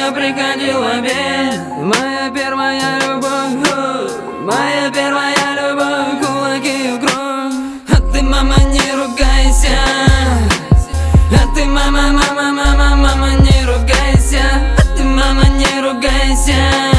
я приходил обед. Моя первая любовь, моя первая любовь, кулаки в кровь. А ты, мама, не ругайся. А ты, мама, не ругайся. А ты, мама, не ругайся.